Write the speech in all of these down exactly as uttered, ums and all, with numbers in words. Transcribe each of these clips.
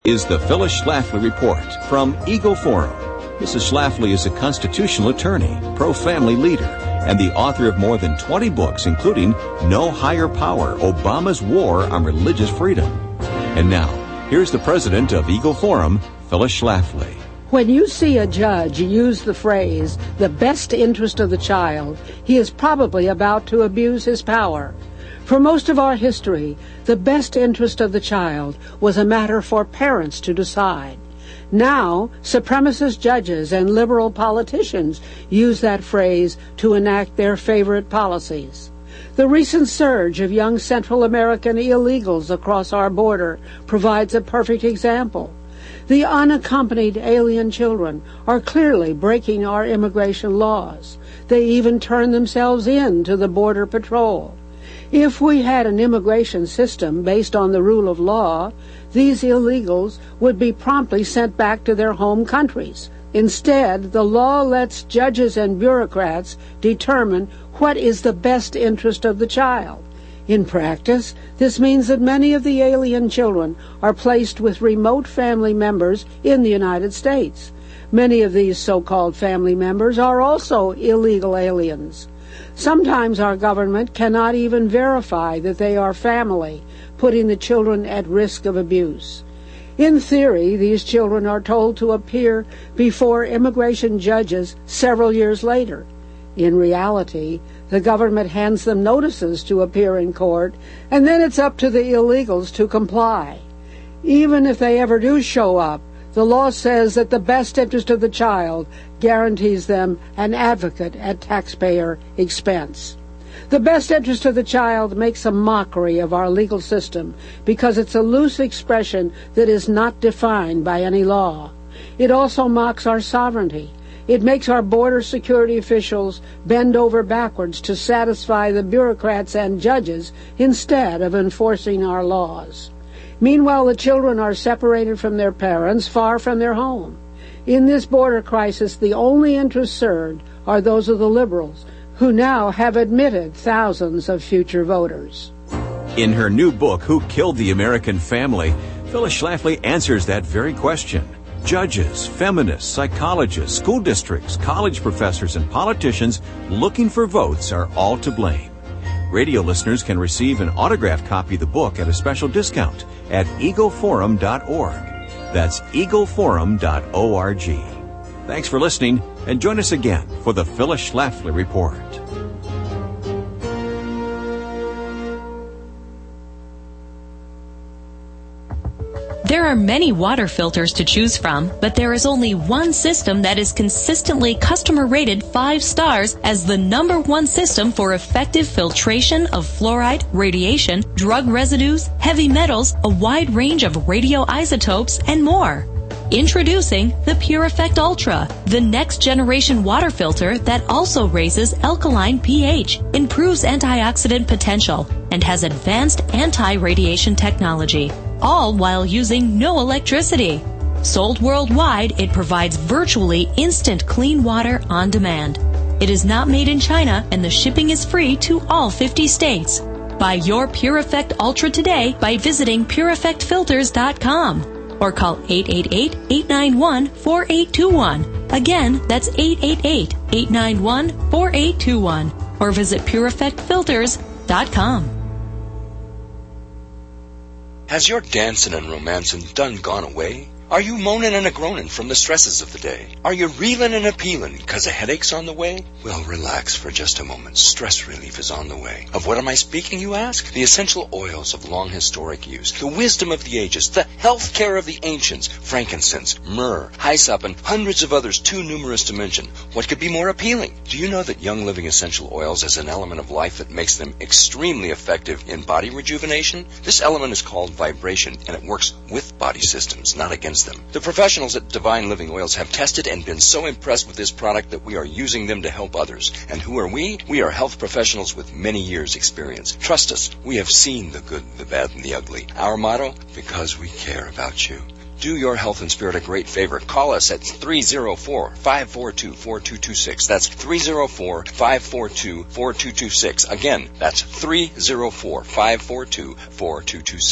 Is the Phyllis Schlafly Report from Eagle Forum. Missus Schlafly is a constitutional attorney, pro-family leader, and the author of more than twenty books, including No Higher Power, Obama's War on Religious Freedom. And now, here's the president of Eagle Forum, Phyllis Schlafly. When you see a judge use the phrase, the best interest of the child, he is probably about to abuse his power. For most of our history, the best interest of the child was a matter for parents to decide. Now, supremacist judges and liberal politicians use that phrase to enact their favorite policies. The recent surge of young Central American illegals across our border provides a perfect example. The unaccompanied alien children are clearly breaking our immigration laws. They even turn themselves in to the Border Patrol. If we had an immigration system based on the rule of law, these illegals would be promptly sent back to their home countries. Instead, the law lets judges and bureaucrats determine what is the best interest of the child. In practice, this means that many of the alien children are placed with remote family members in the United States. Many of these so-called family members are also illegal aliens. Sometimes our government cannot even verify that they are family, putting the children at risk of abuse. In theory, these children are told to appear before immigration judges several years later. In reality, the government hands them notices to appear in court, and then it's up to the illegals to comply. Even if they ever do show up, the law says that the best interest of the child guarantees them an advocate at taxpayer expense. The best interest of the child makes a mockery of our legal system because it's a loose expression that is not defined by any law. It also mocks our sovereignty. It makes our border security officials bend over backwards to satisfy the bureaucrats and judges instead of enforcing our laws. Meanwhile, the children are separated from their parents, far from their home. In this border crisis, the only interests served are those of the liberals, who now have admitted thousands of future voters. In her new book, Who Killed the American Family, Phyllis Schlafly answers that very question. Judges, feminists, psychologists, school districts, college professors, and politicians looking for votes are all to blame. Radio listeners can receive an autographed copy of the book at a special discount at eagle forum dot org. That's eagle forum dot org. Thanks for listening, and join us again for the Phyllis Schlafly Report. There are many water filters to choose from, but there is only one system that is consistently customer rated five stars as the number one system for effective filtration of fluoride, radiation, drug residues, heavy metals, a wide range of radioisotopes, and more. Introducing the PureEffect Ultra, the next generation water filter that also raises alkaline pH, improves antioxidant potential, and has advanced anti-radiation technology, all while using no electricity. Sold worldwide, it provides virtually instant clean water on demand. It is not made in China, and the shipping is free to all fifty states. Buy your PureEffect Ultra today by visiting pure effect filters dot com or call eight eight eight, eight nine one, four eight two one. Again, that's eight eight eight, eight nine one, four eight two one or visit pure effect filters dot com. Has your dancing and romancing done gone away? Are you moaning and a-groaning from the stresses of the day? Are you reeling and a-peeling because a headache's on the way? Well, relax for just a moment. Stress relief is on the way. Of what am I speaking, you ask? The essential oils of long historic use, the wisdom of the ages, the health care of the ancients, frankincense, myrrh, hyssop, and hundreds of others too numerous to mention. What could be more appealing? Do you know that Young Living Essential Oils is an element of life that makes them extremely effective in body rejuvenation? This element is called vibration, and it works with body systems, not against them. The professionals at Divine Living Oils have tested and been so impressed with this product that we are using them to help others. And who are we? We are health professionals with many years' experience. Trust us, we have seen the good, the bad, and the ugly. Our motto? Because we care about you. Do your health and spirit a great favor. Call us at three oh four, five four two, four two two six. That's three oh four, five four two, four two two six. Again, that's three oh four, five four two, four two two six.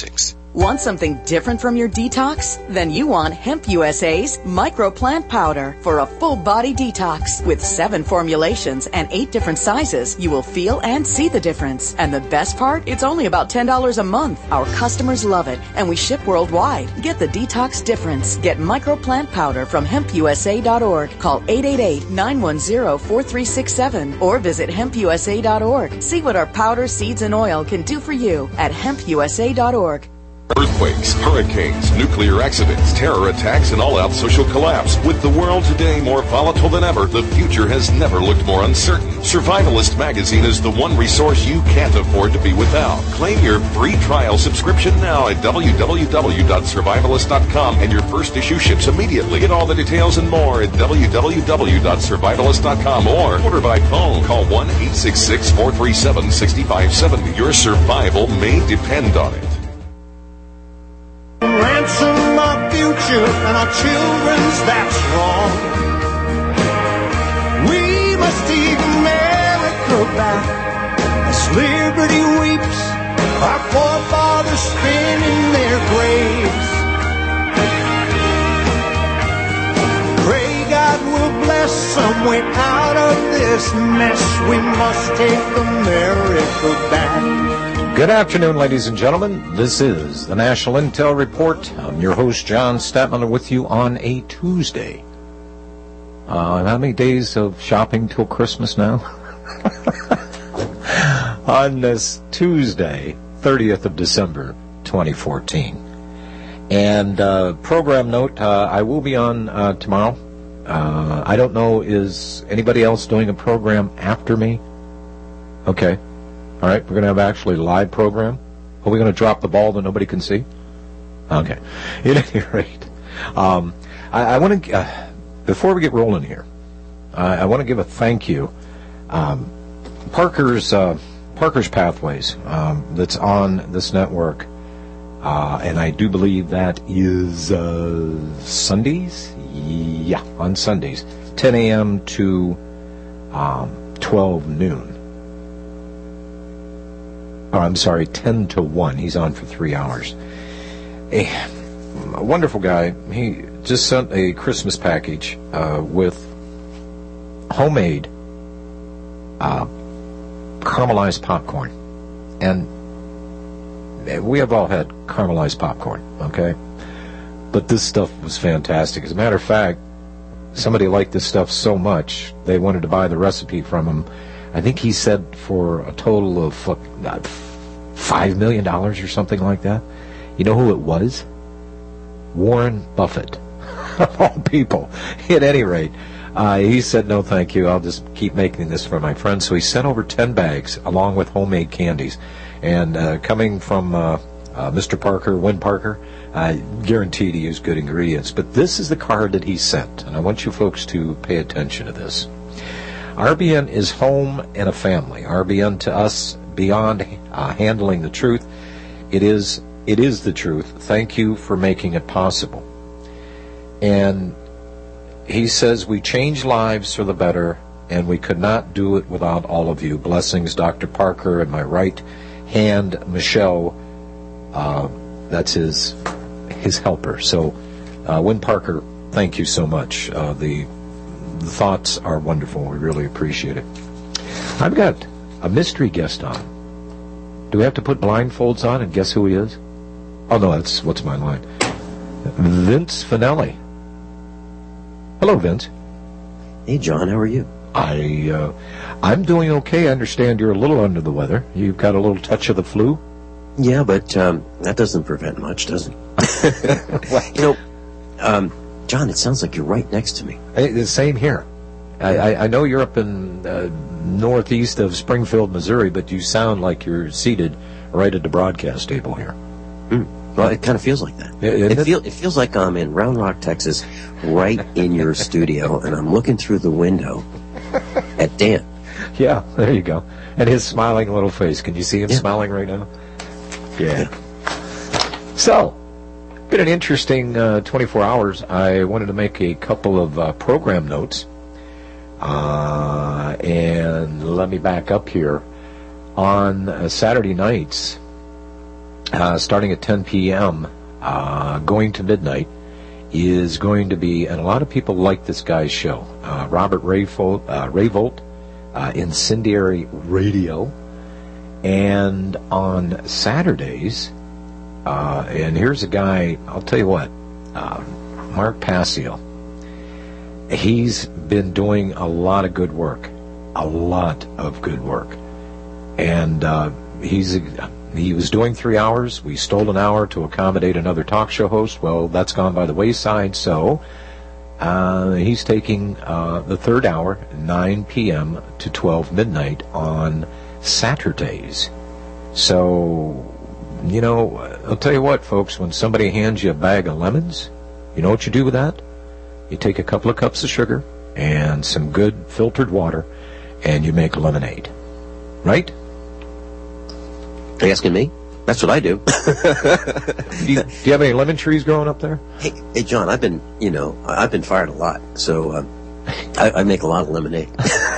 Want something different from your detox? Then you want Hemp U S A's Microplant Powder for a full body detox. With seven formulations and eight different sizes, you will feel and see the difference. And the best part? It's only about ten dollars a month. Our customers love it, and we ship worldwide. Get the detox difference. Get Microplant Powder from hemp u s a dot org. Call eight eight eight, nine one zero, four three six seven or visit hemp u s a dot org. See what our powder, seeds, and oil can do for you at hemp u s a dot org. Earthquakes, hurricanes, nuclear accidents, terror attacks, and all-out social collapse. With the world today more volatile than ever, the future has never looked more uncertain. Survivalist Magazine is the one resource you can't afford to be without. Claim your free trial subscription now at w w w dot survivalist dot com, and your first issue ships immediately. Get all the details and more at w w w dot survivalist dot com or order by phone. Call one eight six six, four three seven, six five seven zero. Your survival may depend on it. Ransom our future and our children's, that's wrong. We must take America back as liberty weeps, our forefathers spinning their graves. Pray God will bless some way out of this mess. We must take America back. Good afternoon, ladies and gentlemen. This is the National Intel Report. I'm your host, John Statman, with you on a Tuesday. Uh, how many days of shopping till Christmas now? On this Tuesday, thirtieth of December, twenty fourteen. And uh, program note, uh, I will be on uh, tomorrow. Uh, I don't know, is anybody else doing a program after me? Okay. All right, we're going to have actually a live program. Are we going to drop the ball that nobody can see? Okay. At any rate, um, I, I want to, uh, before we get rolling here, uh, I want to give a thank you. Um, Parker's uh, Parker's Pathways, um, that's on this network, uh, and I do believe that is uh, Sundays? Yeah, on Sundays, ten a.m. to um, twelve noon. Oh, I'm sorry, ten to one. He's on for three hours. A, a wonderful guy. He just sent a Christmas package uh, with homemade uh, caramelized popcorn. And we have all had caramelized popcorn, okay? But this stuff was fantastic. As a matter of fact, somebody liked this stuff so much, they wanted to buy the recipe from him. I think he said for a total of uh, five million dollars or something like that. You know who it was? Warren Buffett, of all people. At any rate, uh, he said, no, thank you. I'll just keep making this for my friends. So he sent over ten bags along with homemade candies. And uh, coming from uh, uh, Mister Parker, Win Parker, I guarantee to use good ingredients. But this is the card that he sent, and I want you folks to pay attention to this. R B N is home and a family. R B N to us, beyond uh, handling the truth, it is it is the truth. Thank you for making it possible. And he says, we change lives for the better, and we could not do it without all of you. Blessings, Doctor Parker, and my right hand, Michelle. Uh, that's his his helper. So, uh, Win Parker, thank you so much. Uh, the The thoughts are wonderful. We really appreciate it. I've got a mystery guest on. Do we have to put blindfolds on and guess who he is? Oh, no, that's what's my line. Vince Finelli. Hello, Vince. Hey, John. How are you? I, uh, I'm doing okay. I understand you're a little under the weather. You've got a little touch of the flu? Yeah, but um, that doesn't prevent much, does it? Well, you know, um... John, it sounds like you're right next to me. Hey, the same here. I, I, I know you're up in uh, northeast of Springfield, Missouri, but you sound like you're seated right at the broadcast table here. Mm. Well, it kind of feels like that. Yeah, it, it, feel, it feels like I'm in Round Rock, Texas, right in your studio, and I'm looking through the window at Dan. Yeah, there you go. And his smiling little face. Can you see him yeah. smiling right now? Yeah. yeah. So, been an interesting uh, twenty-four hours. I wanted to make a couple of uh, program notes. Uh, and let me back up here. On uh, Saturday nights, uh, starting at ten p.m., uh, going to midnight, is going to be, and a lot of people like this guy's show, uh, Robert Rayvolt, uh, Rayvolt uh, Incendiary Radio. And on Saturdays, uh, and here's a guy, I'll tell you what, uh, Mark Passio. He's been doing a lot of good work, a lot of good work. And uh, he's he was doing three hours. We stole an hour to accommodate another talk show host. Well, that's gone by the wayside, so uh, he's taking uh, the third hour, nine p.m. to twelve midnight on Saturdays. So, you know, I'll tell you what, folks, when somebody hands you a bag of lemons, you know what you do with that? You take a couple of cups of sugar and some good filtered water, and you make lemonade. Right? Are you asking me? That's what I do. do, you, do you have any lemon trees growing up there? Hey, hey, John, I've been, you know, I've been fired a lot, so um, I, I make a lot of lemonade.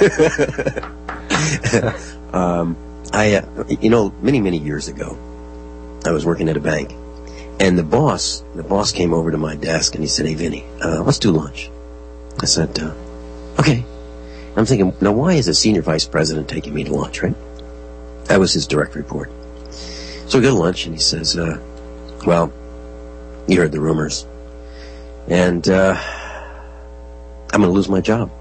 um, I, uh, you know, many, many years ago, I was working at a bank, and the boss, the boss came over to my desk and he said, "Hey, Vinny, uh, let's do lunch." I said, uh, "Okay." I'm thinking, now why is a senior vice president taking me to lunch, right? That was his direct report. So we go to lunch, and he says, uh, "Well, you heard the rumors, and uh, I'm going to lose my job."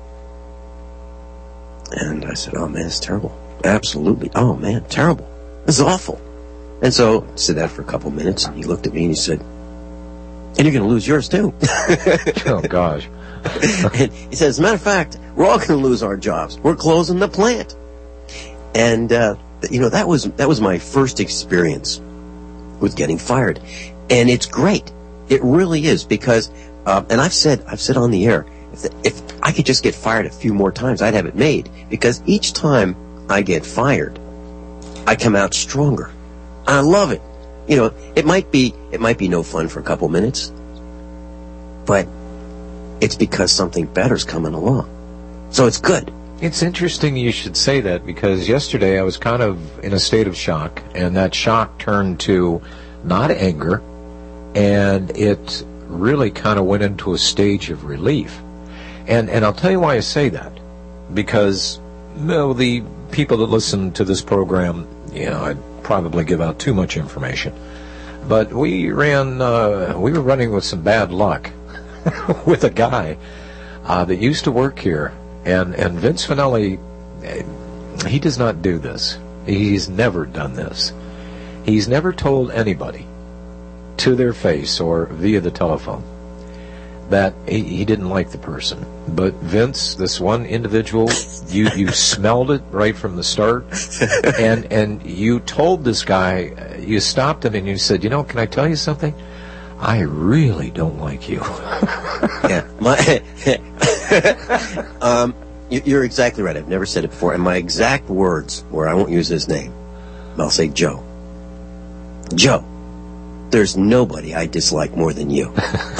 And I said, "Oh man, it's terrible. Absolutely. Oh man, terrible. This is awful." And so I said that for a couple minutes, and he looked at me and he said, "And you're going to lose yours too." Oh gosh. And he said, "As a matter of fact, we're all going to lose our jobs. We're closing the plant." And uh, you know, that was that was my first experience with getting fired, and it's great. It really is, because, uh, and I've said I've said on the air, if, the, if I could just get fired a few more times, I'd have it made. Because each time I get fired, I come out stronger. I love it. You know, it might be it might be no fun for a couple minutes, but it's because something better's coming along. So it's good. It's interesting you should say that, because yesterday I was kind of in a state of shock, and that shock turned to not anger, and it really kind of went into a stage of relief. And and I'll tell you why I say that. Because, you know, the people that listen to this program, you know, I'd probably give out too much information. But we ran, uh, we were running with some bad luck with a guy uh, that used to work here. And and Vince Finelli, he does not do this. He's never done this. He's never told anybody to their face or via the telephone that he, he didn't like the person. But Vince, this one individual, you, you smelled it right from the start. And, and you told this guy, you stopped him and you said, "You know, can I tell you something? I really don't like you." Yeah. My, um, you're exactly right. I've never said it before. And my exact words, where I won't use his name, I'll say, "Joe. Joe, there's nobody I dislike more than you."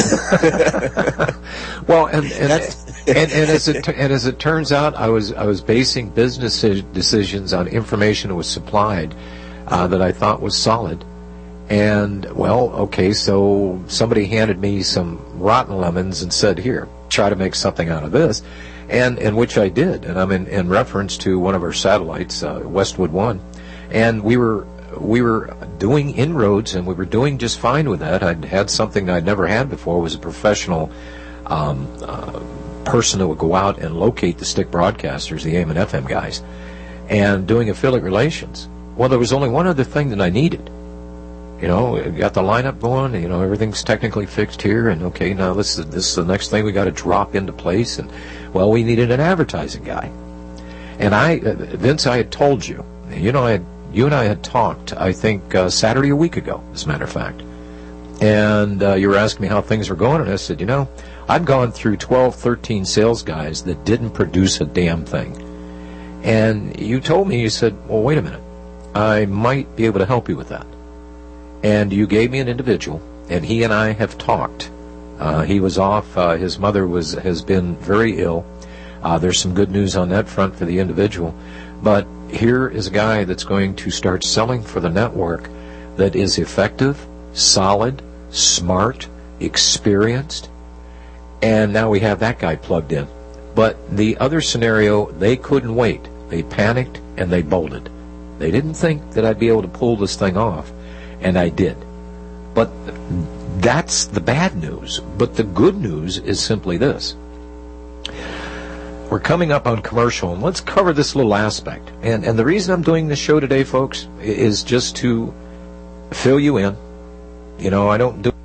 Well, and and, and, and as it and as it turns out, I was I was basing business decisions on information that was supplied uh, that I thought was solid. And, well, okay, so somebody handed me some rotten lemons and said, "Here, try to make something out of this," and in which I did. And I'm in, in reference to one of our satellites, uh, Westwood One, and we were we were doing inroads, and we were doing just fine with that. I'd had something I'd never had before. Was a professional um, uh, person that would go out and locate the stick broadcasters, the A M and F M guys, and doing affiliate relations. Well, there was only one other thing that I needed. You know, got the lineup going, you know, everything's technically fixed here, and okay, now this is, this is the next thing we got to drop into place, and, well, we needed an advertising guy. And I, uh, Vince, I had told you, you know, I had, you and I had talked, I think, uh, Saturday a week ago, as a matter of fact. And uh, you were asking me how things were going, and I said, you know, I've gone through twelve, thirteen sales guys that didn't produce a damn thing. And you told me, you said, well, wait a minute, I might be able to help you with that. And you gave me an individual, and he and I have talked. Uh, he was off. Uh, his mother was has been very ill. Uh, there's some good news on that front for the individual. But here is a guy that's going to start selling for the network that is effective, solid, smart, experienced, and now we have that guy plugged in. But the other scenario, they couldn't wait. They panicked and they bolted. They didn't think that I'd be able to pull this thing off, and I did. But that's the bad news. But the good news is simply this. We're coming up on commercial, and let's cover this little aspect. And, and the reason I'm doing this show today, folks, is just to fill you in. You know, I don't do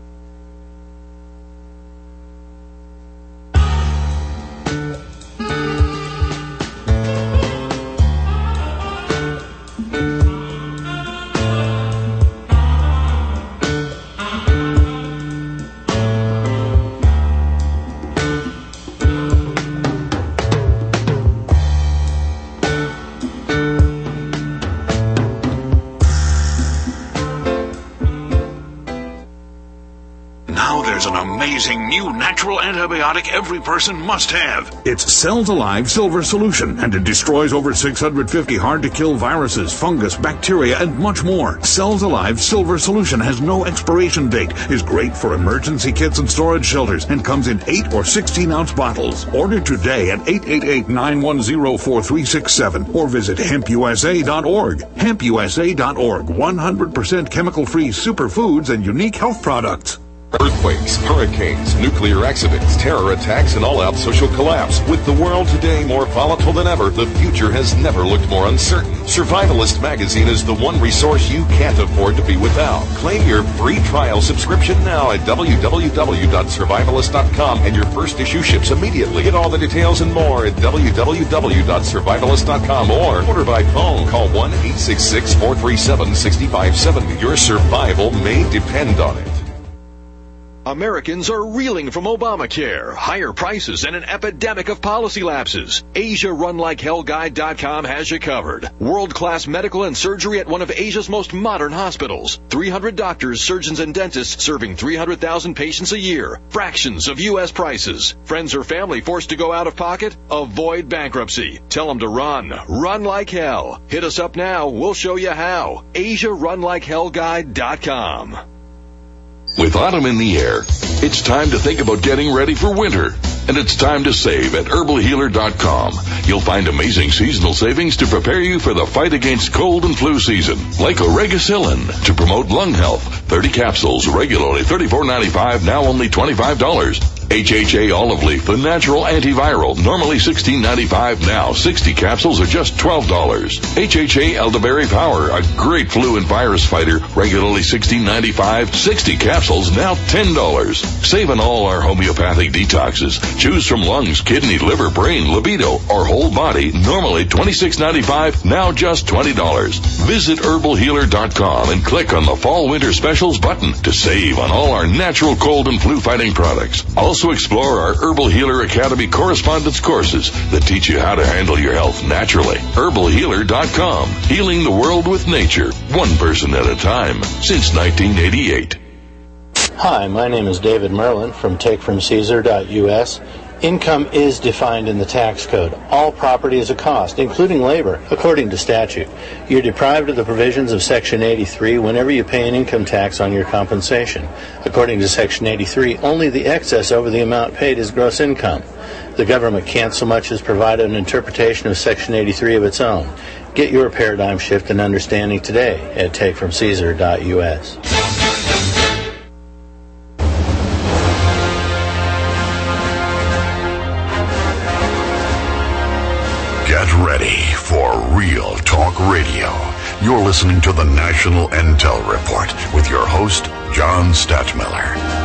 antibiotic every person must have. It's Cells Alive Silver Solution, and it destroys over six hundred fifty hard-to-kill viruses, fungus, bacteria, and much more. Cells Alive Silver Solution has no expiration date, is great for emergency kits and storage shelters, and comes in eight or sixteen-ounce bottles. Order today at eight eight eight, nine one zero, four three six seven or visit hemp u s a dot org. hemp u s a dot org, one hundred percent chemical-free superfoods and unique health products. Earthquakes, hurricanes, nuclear accidents, terror attacks, and all-out social collapse. With the world today more volatile than ever, the future has never looked more uncertain. Survivalist Magazine is the one resource you can't afford to be without. Claim your free trial subscription now at w w w dot survivalist dot com, and your first issue ships immediately. Get all the details and more at w w w dot survivalist dot com or order by phone. Call one eight six six, four three seven, six five seven zero. Your survival may depend on it. Americans are reeling from Obamacare, higher prices, and an epidemic of policy lapses. Asia Run Like Hell Guide dot com has you covered. World-class medical and surgery at one of Asia's most modern hospitals. three hundred doctors, surgeons, and dentists serving three hundred thousand patients a year. Fractions of U S prices. Friends or family forced to go out of pocket? Avoid bankruptcy. Tell them to run. Run like hell. Hit us up now. We'll show you how. Asia Run Like Hell Guide dot com. With autumn in the air, it's time to think about getting ready for winter. And it's time to save at herbal healer dot com. You'll find amazing seasonal savings to prepare you for the fight against cold and flu season. Like Oregacillin to promote lung health. thirty capsules, regularly thirty-four ninety-five, now only twenty-five dollars. H H A Olive Leaf, the natural antiviral, normally sixteen ninety-five, now sixty capsules are just twelve dollars. H H A Elderberry Power, a great flu and virus fighter, regularly sixteen ninety-five, sixty capsules, now ten dollars. Save on all our homeopathic detoxes. Choose from lungs, kidney, liver, brain, libido, or whole body, normally twenty-six ninety-five, now just twenty dollars. Visit herbal healer dot com and click on the Fall Winter Specials button to save on all our natural cold and flu fighting products. Also explore our Herbal Healer Academy correspondence courses that teach you how to handle your health naturally. herbal healer dot com, healing the world with nature, one person at a time, since nineteen eighty-eight. Hi, my name is David Merlin from take from caesar dot u s. Income is defined in the tax code. All property is a cost, including labor, according to statute. You're deprived of the provisions of Section eighty-three whenever you pay an income tax on your compensation. According to Section eighty-three, only the excess over the amount paid is gross income. The government can't so much as provide an interpretation of Section eighty-three of its own. Get your paradigm shift and understanding today at take from caesar dot u s. Get ready for Real Talk Radio. You're listening to the National Intel Report with your host, John Stadtmiller.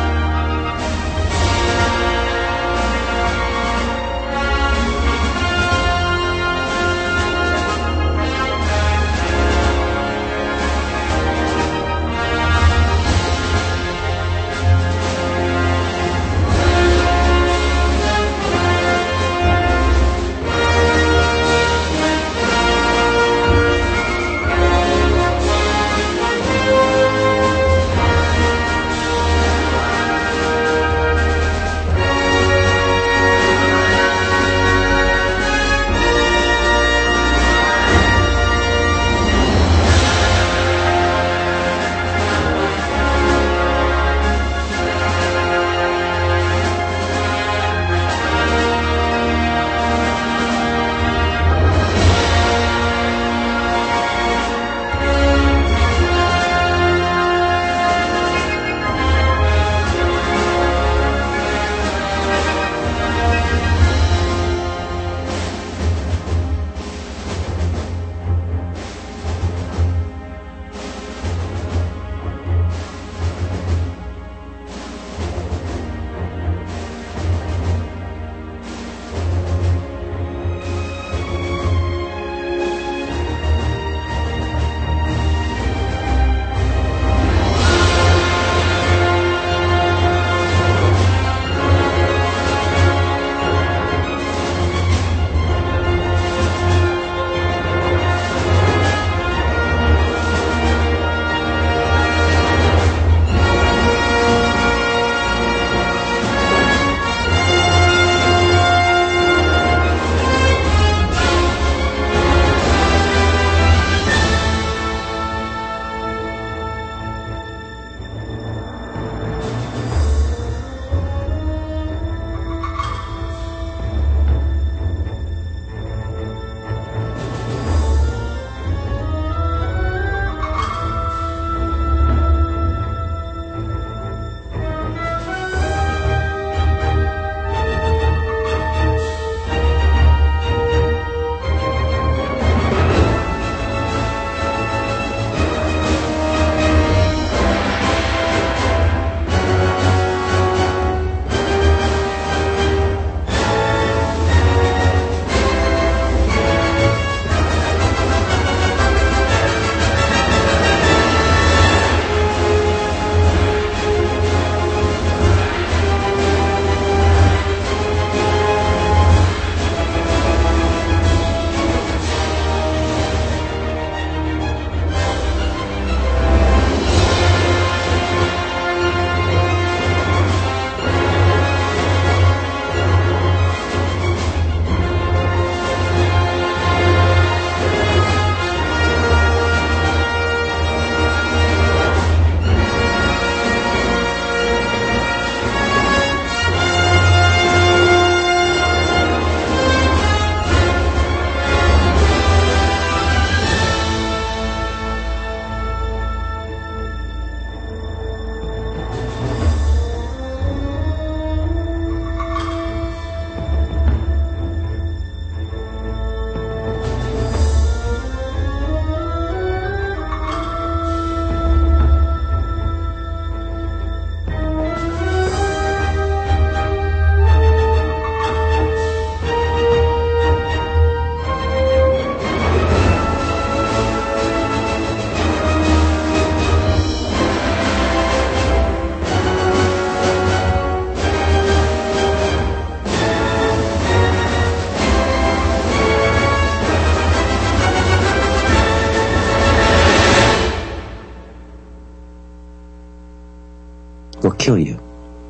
kill you.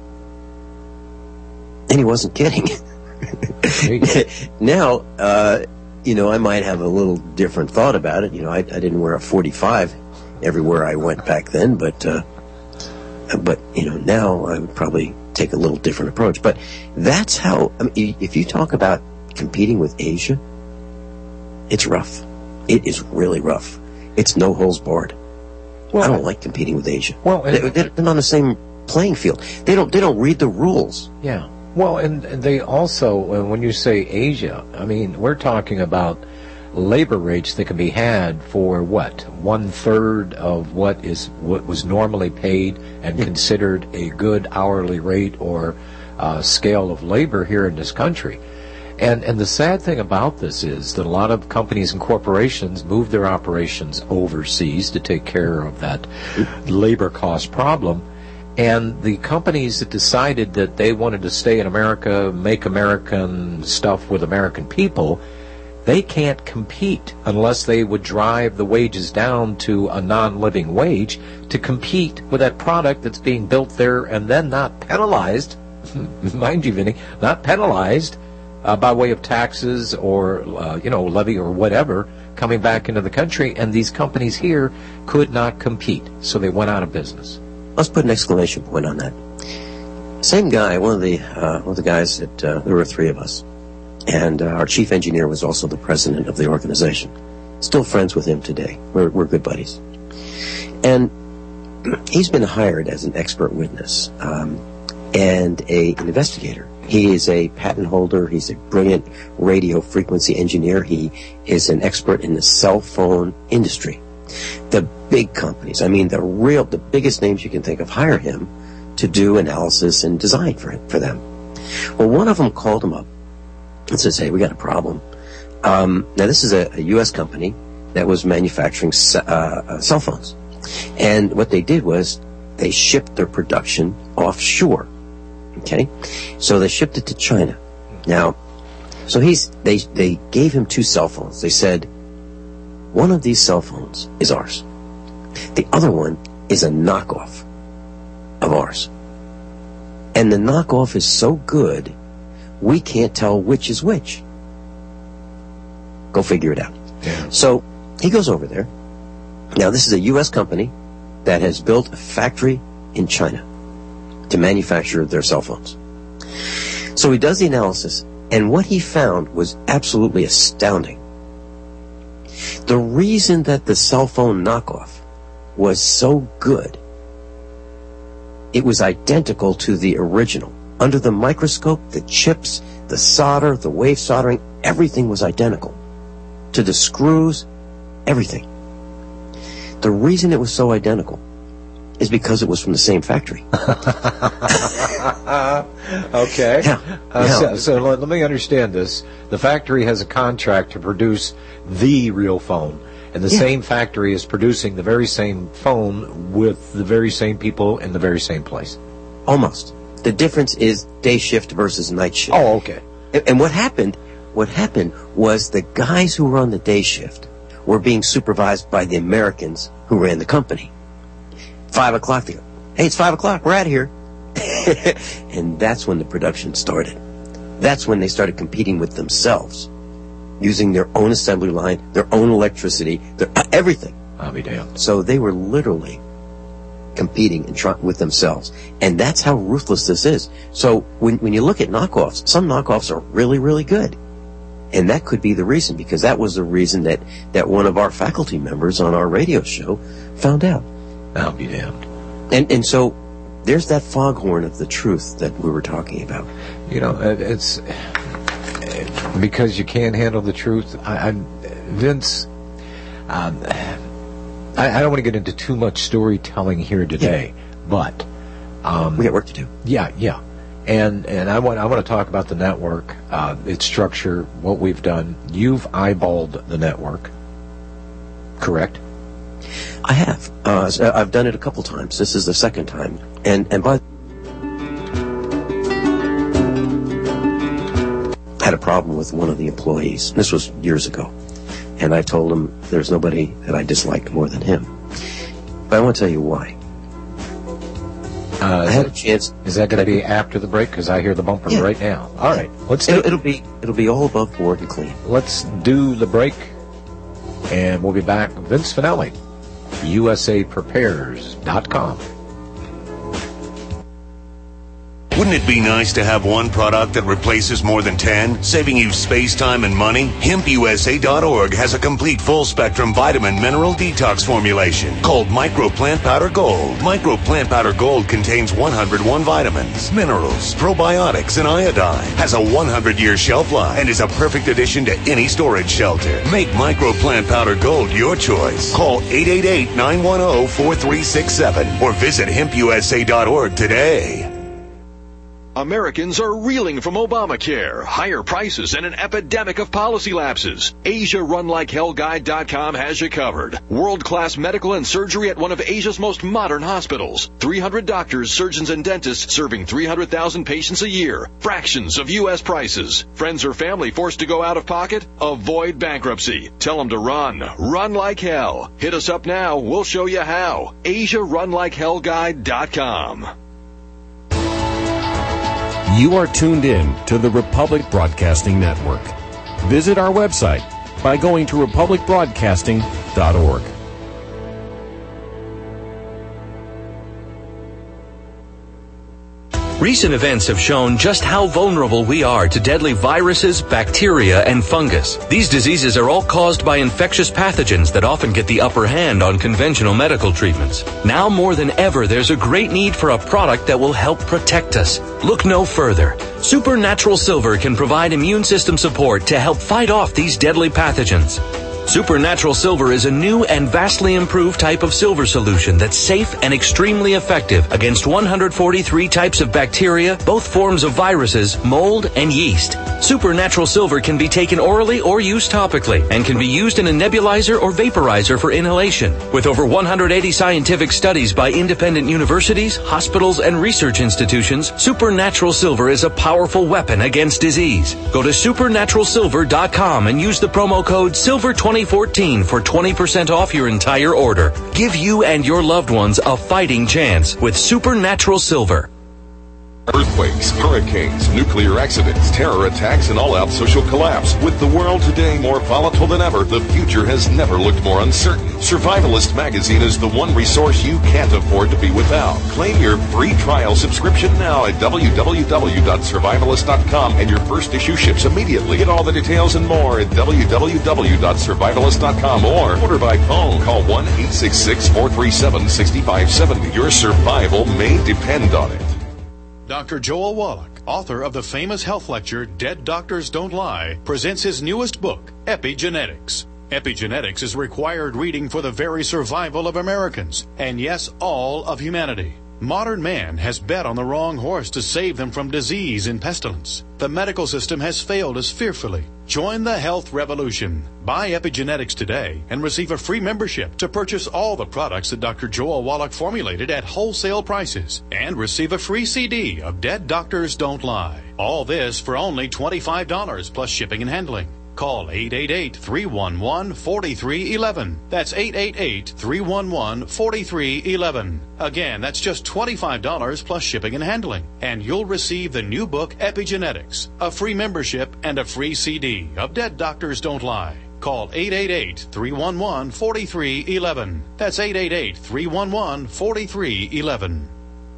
And he wasn't kidding. Now, uh, you know, I might have a little different thought about it. You know, I, I didn't wear a forty-five everywhere I went back then, but, uh, but, you know, now I would probably take a little different approach. But that's how, I mean, if you talk about competing with Asia, it's rough. It is really rough. It's no holes barred. Well, I don't like competing with Asia. Well, they, they're on the same playing field. They don't, they don't read the rules. Yeah. Well, and they also, when you say Asia, I mean, we're talking about labor rates that can be had for what, one third of what is what was normally paid and considered a good hourly rate or uh, scale of labor here in this country. And and the sad thing about this is that a lot of companies and corporations move their operations overseas to take care of that labor cost problem. And the companies that decided that they wanted to stay in America, make American stuff with American people, they can't compete unless they would drive the wages down to a non-living wage to compete with that product that's being built there and then not penalized, mind you, Vinny, not penalized uh, by way of taxes or, uh, you know, levy or whatever coming back into the country. And these companies here could not compete, so they went out of business. Let's put an exclamation point on that. Same guy, one of the uh, one of the guys that uh, there were three of us, and uh, our chief engineer was also the president of the organization. Still friends with him today. We're we're good buddies, and he's been hired as an expert witness um, and a an investigator. He is a patent holder. He's a brilliant radio frequency engineer. He is an expert in the cell phone industry. The big companies, I mean, the real, the biggest names you can think of, hire him to do analysis and design for him, for them. Well, one of them called him up and says, "Hey, we got a problem." Um, now, this is a, a U S company that was manufacturing uh, uh, cell phones, and what they did was they shipped their production offshore. Okay, so they shipped it to China. Now, so he's they they gave him two cell phones. They said, one of these cell phones is ours. The other one is a knockoff of ours. And the knockoff is so good, we can't tell which is which. Go figure it out. Yeah. So he goes over there. Now, this is a U S company that has built a factory in China to manufacture their cell phones. So he does the analysis, and what he found was absolutely astounding. The reason that the cell phone knockoff was so good, it was identical to the original. Under the microscope, the chips, the solder, the wave soldering, everything was identical. To the screws, everything. The reason it was so identical is because it was from the same factory. Okay. Now, uh, now, so, so let, let me understand this. The factory has a contract to produce the real phone, and the yeah. same factory is producing the very same phone with the very same people in the very same place. Almost. The difference is day shift versus night shift. Oh, okay. And, and what happened, what happened was the guys who were on the day shift were being supervised by the Americans who ran the company. Five o'clock, they go, "Hey, it's five o'clock, we're out of here." And that's when the production started. That's when they started competing with themselves, using their own assembly line, their own electricity, their uh, everything. I'll be damned. So they were literally competing and try- with themselves. And that's how ruthless this is. So when, when you look at knockoffs, some knockoffs are really, really good. And that could be the reason, because that was the reason that, that one of our faculty members on our radio show found out. I'll be damned. And and so there's that foghorn of the truth that we were talking about. You know, it's because you can't handle the truth. I, I'm Vince. Um, I, I don't want to get into too much storytelling here today, yeah. but um, we got work to do. Yeah, yeah. And and I want I want to talk about the network, uh, its structure, what we've done. You've eyeballed the network, correct? I have. Uh, I've done it a couple times. This is the second time. And and by I had a problem with one of the employees. This was years ago. And I told him there's nobody that I disliked more than him. But I want to tell you why. Uh, I had a chance. Is that going to be after the break? Because I hear the bumper Yeah. right now. All right, let's. It'll, take, it'll be it'll be all above board and clean. Let's do the break, and we'll be back. Vince Finelli, U S A Prepares dot com. Wouldn't it be nice to have one product that replaces more than ten, saving you space, time, and money? Hemp U S A dot org has a complete full-spectrum vitamin mineral detox formulation called Micro Plant Powder Gold. Micro Plant Powder Gold contains one hundred one vitamins, minerals, probiotics, and iodine. Has a one hundred year shelf life and is a perfect addition to any storage shelter. Make Micro Plant Powder Gold your choice. Call eight eight eight, nine one zero, four three six seven or visit hemp U S A dot org today. Americans are reeling from Obamacare, higher prices, and an epidemic of policy lapses. Asia Run Like Hell Guide dot com has you covered. World-class medical and surgery at one of Asia's most modern hospitals. three hundred doctors, surgeons, and dentists serving three hundred thousand patients a year. Fractions of U S prices. Friends or family forced to go out of pocket? Avoid bankruptcy. Tell them to run. Run like hell. Hit us up now. We'll show you how. Asia Run Like Hell Guide dot com. You are tuned in to the Republic Broadcasting Network. Visit our website by going to republic broadcasting dot org. Recent events have shown just how vulnerable we are to deadly viruses, bacteria, and fungus. These diseases are all caused by infectious pathogens that often get the upper hand on conventional medical treatments. Now more than ever, there's a great need for a product that will help protect us. Look no further. Supernatural Silver can provide immune system support to help fight off these deadly pathogens. Supernatural Silver is a new and vastly improved type of silver solution that's safe and extremely effective against one hundred forty-three types of bacteria, both forms of viruses, mold, and yeast. Supernatural Silver can be taken orally or used topically and can be used in a nebulizer or vaporizer for inhalation. With over one hundred eighty scientific studies by independent universities, hospitals, and research institutions, Supernatural Silver is a powerful weapon against disease. Go to supernatural silver dot com and use the promo code silver twenty fourteen for twenty percent off your entire order. Give you and your loved ones a fighting chance with Supernatural Silver. Earthquakes, hurricanes, nuclear accidents, terror attacks, and all-out social collapse. With the world today more volatile than ever, the future has never looked more uncertain. Survivalist magazine is the one resource you can't afford to be without. Claim your free trial subscription now at w w w dot survivalist dot com, and your first issue ships immediately. Get all the details and more at w w w dot survivalist dot com or order by phone. Call one eight six six, four three seven, six five seven zero. Your survival may depend on it. Doctor Joel Wallach, author of the famous health lecture Dead Doctors Don't Lie, presents his newest book, Epigenetics. Epigenetics is required reading for the very survival of Americans, and yes, all of humanity. Modern man has bet on the wrong horse to save them from disease and pestilence. The medical system has failed us fearfully. Join the health revolution. Buy Epigenetics today and receive a free membership to purchase all the products that Doctor Joel Wallach formulated at wholesale prices and receive a free C D of Dead Doctors Don't Lie. All this for only twenty-five dollars plus shipping and handling. Call eight eight eight, three one one, four three one one. That's eight eight eight, three one one, four three one one. Again, that's just twenty-five dollars plus shipping and handling. And you'll receive the new book, Epigenetics, a free membership, and a free C D of Dead Doctors Don't Lie. Call eight eight eight, three one one, four three one one. That's eight eight eight, three one one, four three one one.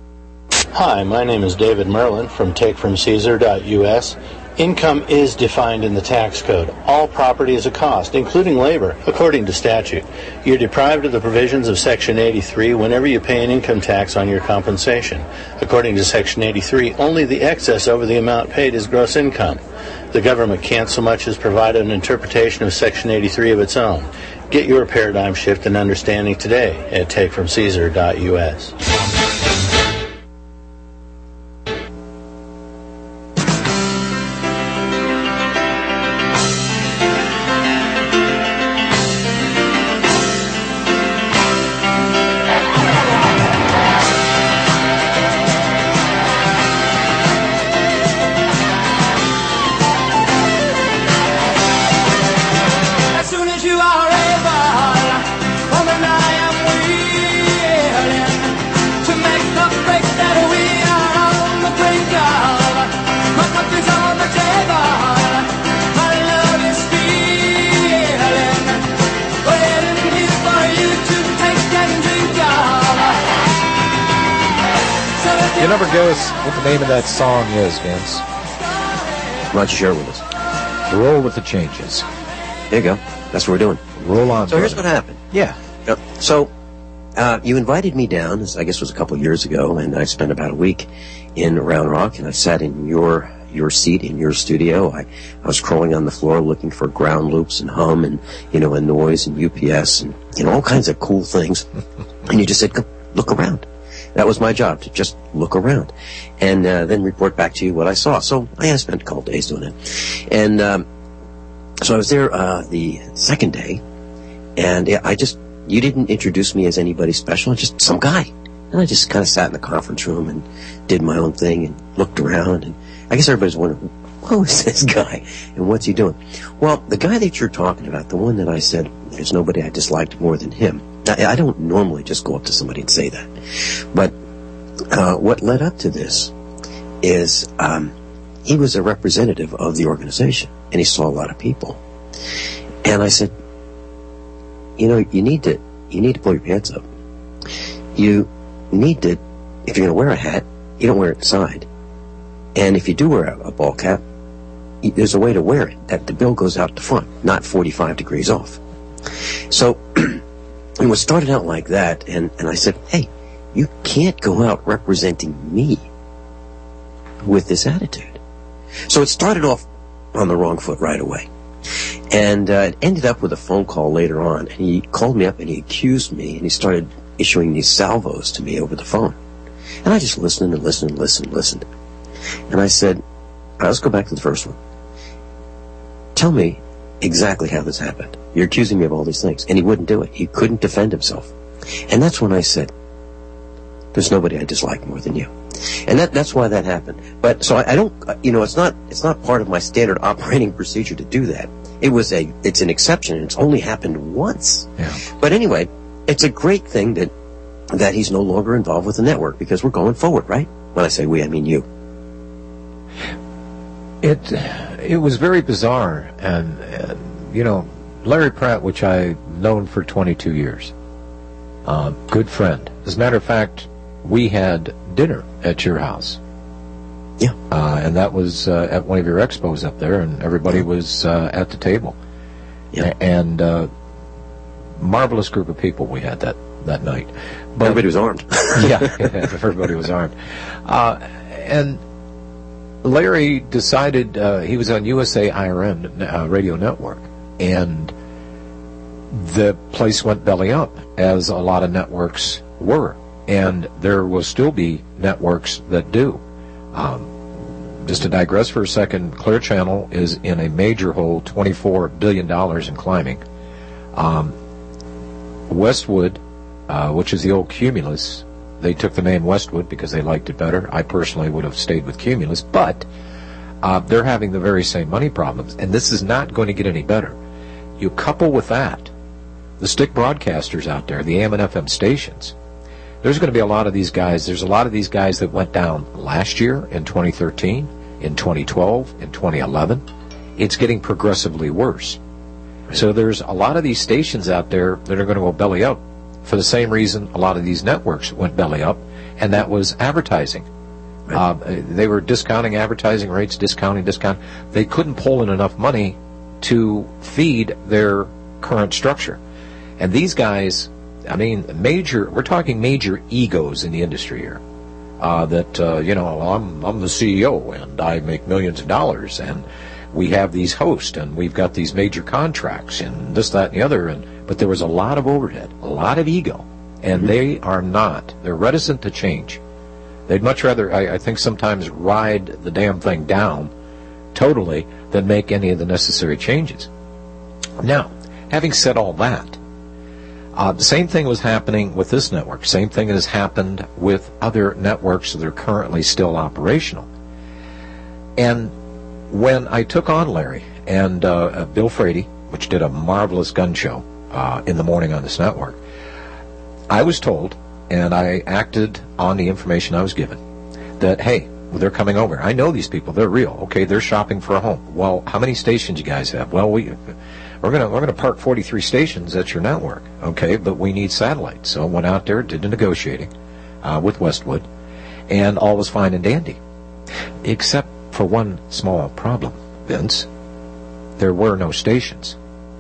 Hi, my name is David Merlin from take from caesar dot u s. Income is defined in the tax code. All property is a cost, including labor, according to statute. You're deprived of the provisions of Section eighty-three whenever you pay an income tax on your compensation. According to Section eighty-three, only the excess over the amount paid is gross income. The government can't so much as provide an interpretation of Section eighty-three of its own. Get your paradigm shift and understanding today at take from caesar dot u s. You'll never guess what the name of that song is, Vince. Why don't you share it with us? Roll with the changes. There you go. That's what we're doing. Roll on. So here's what happened. Yeah. Yep. So uh, you invited me down, I guess it was a couple of years ago, and I spent about a week in Round Rock, and I sat in your your seat in your studio. I, I was crawling on the floor looking for ground loops and hum and, you know, and noise and U P S and, you know, all kinds of cool things. And you just said, go, look around. That was my job, to just look around and uh, then report back to you what I saw. So I spent a couple days doing it. And um, so I was there uh, the second day, and I just, you didn't introduce me as anybody special, just some guy. And I just kind of sat in the conference room and did my own thing and looked around. And I guess everybody's wondering, who is this guy and what's he doing? Well, the guy that you're talking about, the one that I said, there's nobody I disliked more than him. I, I don't normally just go up to somebody and say that. But uh, what led up to this is um, he was a representative of the organization, and he saw a lot of people. And I said, you know, you need to you need to pull your pants up. You need to, if you're going to wear a hat, you don't wear it inside. And if you do wear a, a ball cap, there's a way to wear it, that the bill goes out the front, not forty-five degrees off. So it was started out like that, and, and I said, hey, you can't go out representing me with this attitude. So it started off on the wrong foot right away. And uh, it ended up with a phone call later on, and he called me up and he accused me, and he started issuing these salvos to me over the phone. And I just listened and listened and listened and listened. And I said, all right, let's go back to the first one. Tell me exactly how this happened. You're accusing me of all these things. And he wouldn't do it. He couldn't defend himself. And that's when I said, there's nobody I dislike more than you. And that, that's why that happened. But so I, I don't, you know, it's not, it's not part of my standard operating procedure to do that. It was a, it's an exception, and it's only happened once. Yeah. But anyway, it's a great thing that, that he's no longer involved with the network, because we're going forward, right? When I say we, I mean you. It it was very bizarre, and, and you know, Larry Pratt, which I've known for twenty-two years, uh, good friend. As a matter of fact, we had dinner at your house. Yeah. Uh, and that was uh, at one of your expos up there, and everybody was uh, at the table. Yeah. And uh, marvelous group of people we had that, that night. But, everybody was armed. Yeah, everybody was armed. Uh, and Larry decided, uh, he was on U S A I R N uh, radio network, and the place went belly up, as a lot of networks were. And there will still be networks that do. Um, just to digress for a second, Clear Channel is in a major hole, twenty-four billion dollars and climbing. Um, Westwood, uh, which is the old Cumulus, they took the name Westwood because they liked it better. I personally would have stayed with Cumulus, but uh, they're having the very same money problems, and this is not going to get any better. You couple with that the stick broadcasters out there, the A M and F M stations. There's going to be a lot of these guys. There's a lot of these guys that went down last year in twenty thirteen, in twenty twelve, in twenty eleven. It's getting progressively worse. Right. So there's a lot of these stations out there that are going to go belly up for the same reason a lot of these networks went belly up, and that was advertising. Right. Uh, they were discounting advertising rates, discounting, discount. They couldn't pull in enough money to feed their current structure. And these guys, I mean, major, we're talking major egos in the industry here. Uh, that, uh, you know, I'm, I'm the C E O and I make millions of dollars, and we have these hosts and we've got these major contracts and this, that, and the other. And, but there was a lot of overhead, a lot of ego, and mm-hmm. they are not, they're reticent to change. They'd much rather, I, I think sometimes, ride the damn thing down totally than make any of the necessary changes. Now, having said all that, Uh, the same thing was happening with this network. Same thing has happened with other networks that are currently still operational. And when I took on Larry and uh, Bill Frady, which did a marvelous gun show uh, in the morning on this network, I was told, and I acted on the information I was given, that, hey, they're coming over. I know these people. They're real. Okay, they're shopping for a home. Well, how many stations you guys have? Well, we... We're gonna we're gonna park forty-three stations at your network, okay? But we need satellites. So I went out there, did the negotiating uh, with Westwood, and all was fine and dandy. Except for one small problem, Vince. There were no stations.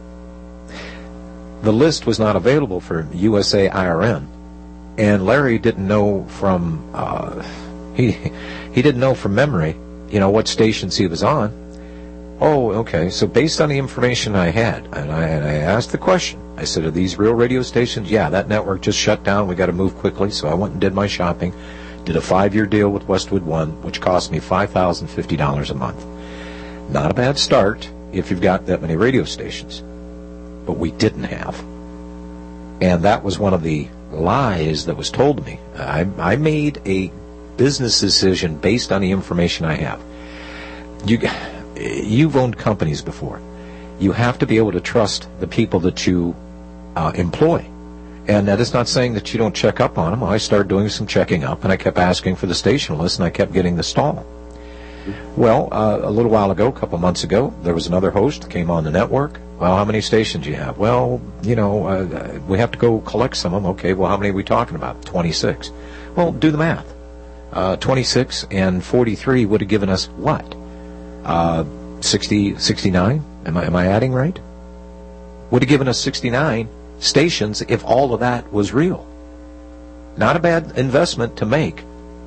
The list was not available for U S A I R N, and Larry didn't know from uh, he he didn't know from memory, you know, what stations he was on. Oh, okay. So based on the information I had, and I, and I asked the question, I said, "Are these real radio stations?" Yeah, that network just shut down. We got to move quickly. So I went and did my shopping, did a five-year deal with Westwood One, which cost me five thousand fifty dollars a month. Not a bad start if you've got that many radio stations. But we didn't have. And that was one of the lies that was told to me. I, I made a business decision based on the information I have. You, you've owned companies before. You have to be able to trust the people that you uh, employ. And that is not saying that you don't check up on them. I started doing some checking up, and I kept asking for the station list, and I kept getting the stall. Well, uh, a little while ago, a couple months ago, there was another host came on the network. Well, how many stations do you have? Well, you know, uh, we have to go collect some of them. Okay, well, how many are we talking about? twenty-six. Well, do the math. Uh, twenty-six and forty-three would have given us what? Uh, sixty, sixty-nine? Am I, am I adding right? Would have given us sixty-nine stations if all of that was real. Not a bad investment to make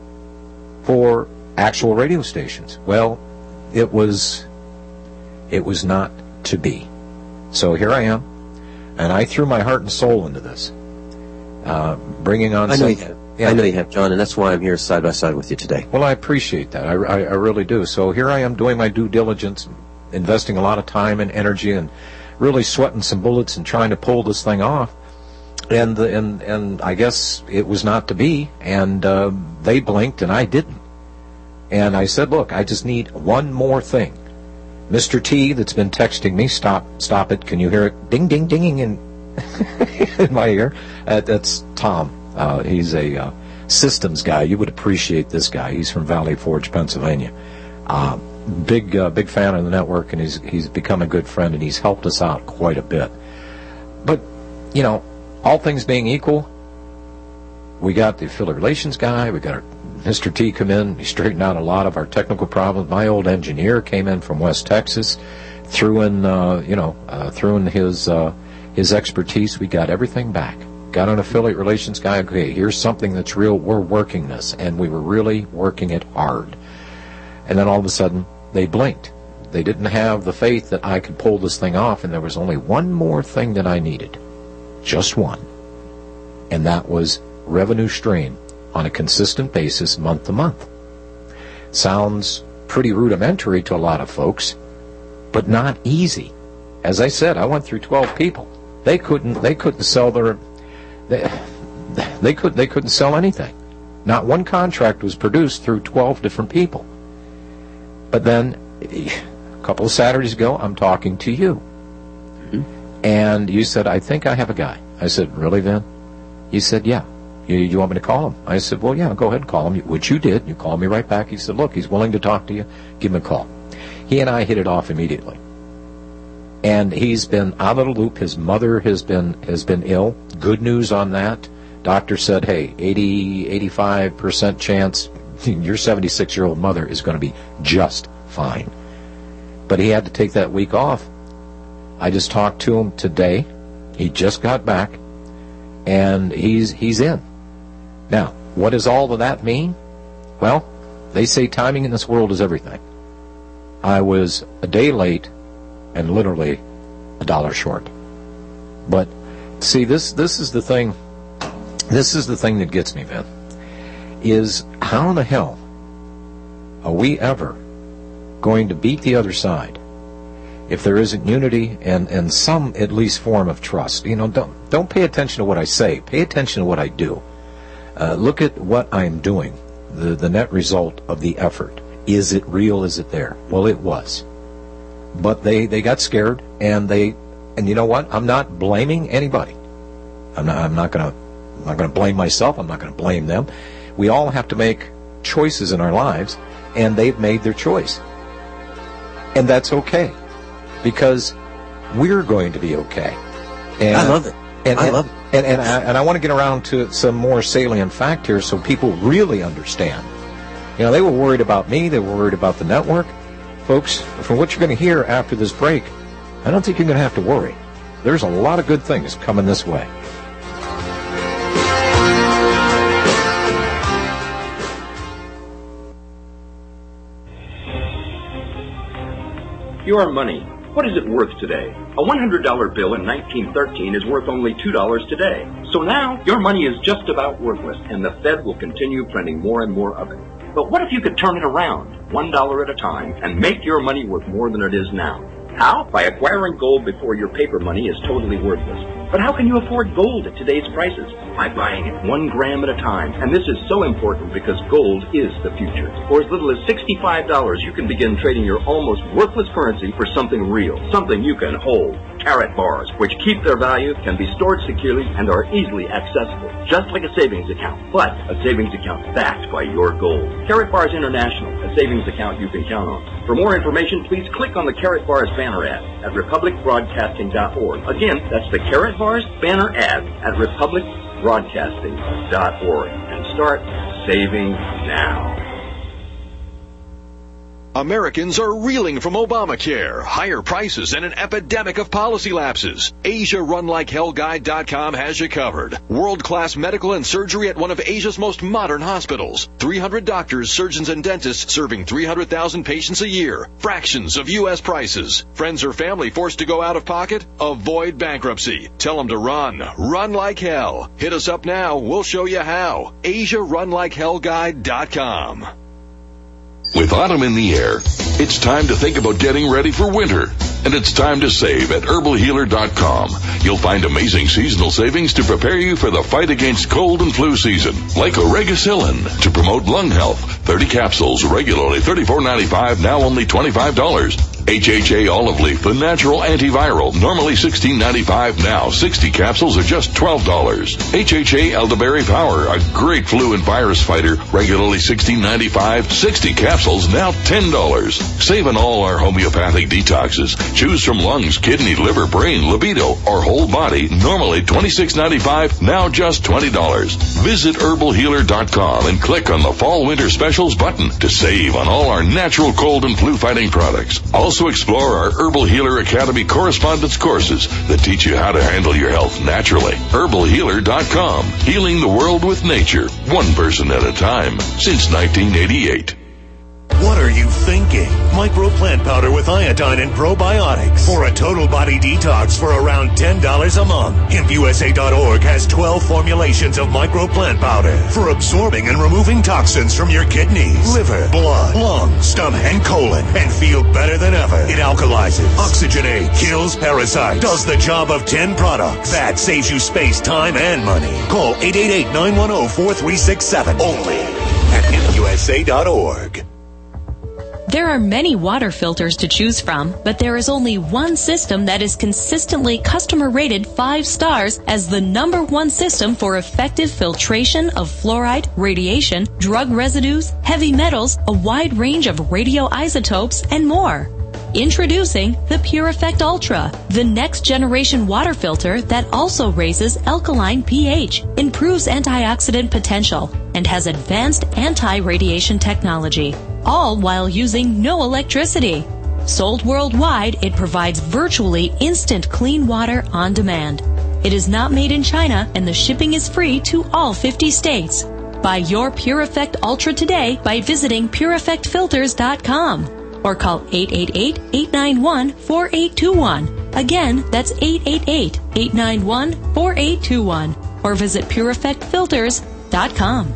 for actual radio stations. Well, it was it was not to be. So here I am, and I threw my heart and soul into this, uh, bringing on. I know some, you have. Yeah, I know you have, John, and that's why I'm here side by side with you today. Well, I appreciate that. I, I, I really do. So here I am doing my due diligence, investing a lot of time and energy, and really sweating some bullets and trying to pull this thing off. And the, and and I guess it was not to be. And uh, they blinked, and I didn't. And I said, look, I just need one more thing. Mister T that's been texting me, stop, stop it. Can you hear it? Ding, ding, dinging in, in my ear. Uh, that's Tom. Uh, he's a uh, systems guy. You would appreciate this guy. He's from Valley Forge, Pennsylvania. Uh, big, uh, big fan of the network, and he's he's become a good friend, and he's helped us out quite a bit. But, you know, all things being equal, we got the affiliate relations guy, we got our Mister T come in, he straightened out a lot of our technical problems. My old engineer came in from West Texas, threw in, uh, you know, uh, threw in his uh, his expertise. We got everything back. Got an affiliate relations guy. Okay, here's something that's real. We're working this, and we were really working it hard. And then all of a sudden, they blinked. They didn't have the faith that I could pull this thing off, and there was only one more thing that I needed, just one, and that was revenue stream on a consistent basis, month to month. Sounds pretty rudimentary to a lot of folks, but not easy. As I said, I went through twelve people. They couldn't. They couldn't sell their. They, they could. They couldn't sell anything. Not one contract was produced through twelve different people. But then, a couple of Saturdays ago, I'm talking to you, mm-hmm. and you said, "I think I have a guy." I said, "Really, Vin?" You said, "Yeah." You, you want me to call him? I said, well, yeah, go ahead and call him, which you did. You called me right back. He said, look, he's willing to talk to you. Give him a call. He and I hit it off immediately. And he's been out of the loop. His mother has been has been ill. Good news on that. Doctor said, hey, eighty, eighty-five percent chance your seventy-six-year-old mother is going to be just fine. But he had to take that week off. I just talked to him today. He just got back, and he's he's in. Now, what does all of that mean? Well, they say timing in this world is everything. I was a day late and literally a dollar short. But see, this this is the thing. This is the thing that gets me, Vin. Is how in the hell are we ever going to beat the other side if there isn't unity and, and some at least form of trust? You know, don't don't pay attention to what I say. Pay attention to what I do. Uh, look at what I'm doing. The the net result of the effort. Is it real? Is it there? Well, it was. But they, they got scared, and they and you know what? I'm not blaming anybody. I'm not I'm not gonna I'm not gonna blame myself. I'm not gonna blame them. We all have to make choices in our lives, and they've made their choice. And that's okay, because we're going to be okay. And, I love it. And, I and, love it. And, and, I, and I want to get around to some more salient fact here so people really understand You know, they were worried about me. They were worried about the network. Folks, from what you're going to hear after this break, I don't think you're going to have to worry. There's a lot of good things coming this way. Your money. What is it worth today? A one hundred dollar bill in nineteen thirteen is worth only two dollars today. So now, your money is just about worthless, and the Fed will continue printing more and more of it. But what if you could turn it around, one dollar at a time, and make your money worth more than it is now? How? By acquiring gold before your paper money is totally worthless. But how can you afford gold at today's prices? By buying it one gram at a time. And this is so important because gold is the future. For as little as sixty-five dollars, you can begin trading your almost worthless currency for something real, something you can hold. Carrot bars, which keep their value, can be stored securely, and are easily accessible, just like a savings account, but a savings account backed by your gold. Carrot Bars International, a savings account you can count on. For more information, please click on the Carrot Bars banner ad at republic broadcasting dot org. Again, that's the Carrot Bars banner ad at republic broadcasting dot org. And start saving now. Americans are reeling from Obamacare, higher prices, and an epidemic of policy lapses. Asia Run Like Hell Guide dot com has you covered. World-class medical and surgery at one of Asia's most modern hospitals. three hundred doctors, surgeons, and dentists serving three hundred thousand patients a year. Fractions of U S prices. Friends or family forced to go out of pocket? Avoid bankruptcy. Tell them to run. Run like hell. Hit us up now. We'll show you how. Asia Run Like Hell Guide dot com. With autumn in the air, it's time to think about getting ready for winter. And it's time to save at herbal healer dot com. You'll find amazing seasonal savings to prepare you for the fight against cold and flu season. Like Oregacillin to promote lung health. thirty capsules, regularly thirty-four ninety-five, now only twenty-five dollars. H H A Olive Leaf, the natural antiviral, normally sixteen ninety-five, now sixty capsules are just twelve dollars. H H A Elderberry Power, a great flu and virus fighter, regularly sixteen ninety-five, sixty capsules, now ten dollars. Save on all our homeopathic detoxes. Choose from lungs, kidney, liver, brain, libido, or whole body, normally twenty-six ninety-five, now just twenty dollars. Visit herbal healer dot com and click on the Fall Winter Specials button to save on all our natural cold and flu fighting products. Also explore our Herbal Healer Academy correspondence courses that teach you how to handle your health naturally. herbal healer dot com. Healing the world with nature, one person at a time, since nineteen eighty-eight. What are you thinking? Micro plant powder with iodine and probiotics for a total body detox for around ten dollars a month. hemp U S A dot org has twelve formulations of micro plant powder for absorbing and removing toxins from your kidneys, liver, blood, lungs, stomach, and colon, and feel better than ever. It alkalizes, oxygenates, kills parasites, does the job of ten products. That saves you space, time, and money. Call eight eight eight, nine one zero, four three six seven only at hemp U S A dot org. There are many water filters to choose from, but there is only one system that is consistently customer rated five stars as the number one system for effective filtration of fluoride, radiation, drug residues, heavy metals, a wide range of radioisotopes, and more. Introducing the Pure Effect Ultra, the next generation water filter that also raises alkaline pH, improves antioxidant potential, and has advanced anti-radiation technology, all while using no electricity. Sold worldwide, it provides virtually instant clean water on demand. It is not made in China, and the shipping is free to all fifty states. Buy your Pure Effect Ultra today by visiting pure effect filters dot com. Or call eight eight eight, eight nine one, four eight two one. Again, that's eight eight eight, eight nine one, four eight two one. Or visit pure effect filters dot com.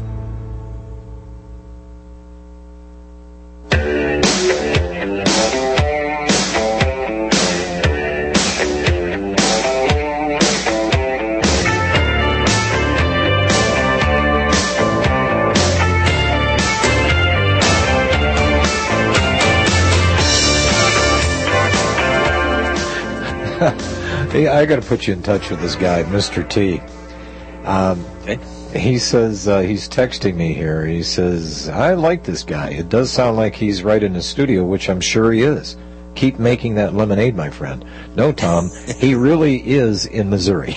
I got to put you in touch with this guy, Mister T. Um, okay. He says, uh, he's texting me here. He says, I like this guy. It does sound like he's right in the studio, which I'm sure he is. Keep making that lemonade, my friend. No, Tom, he really is in Missouri.